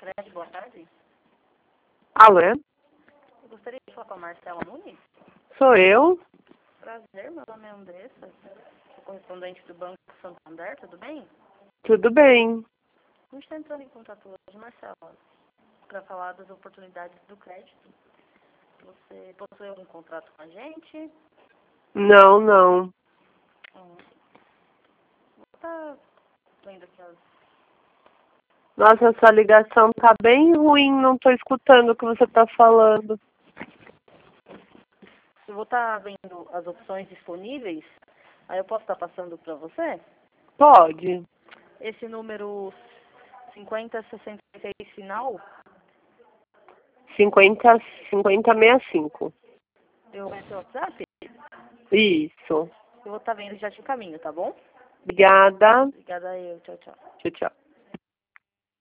Cred, boa tarde. Alô? Eu gostaria de falar com a Marcela Nunes. Sou eu? Prazer, meu nome é Andressa, sou correspondente do Banco Santander, tudo bem? Tudo bem. A gente está entrando em contato hoje, Marcela, para falar das oportunidades do crédito. Você possui algum contrato com a gente? Não, não. Vou estar vendo aqui as... Nossa, essa ligação tá bem ruim, não tô escutando o que você tá falando. Eu vou estar vendo as opções disponíveis, aí eu posso estar passando para você? Pode. Esse número 5066 final, 5065. eu entro no WhatsApp? Isso. Eu vou estar vendo já te caminho, tá bom? Obrigada. Obrigada eu, tchau, tchau. Tchau, tchau.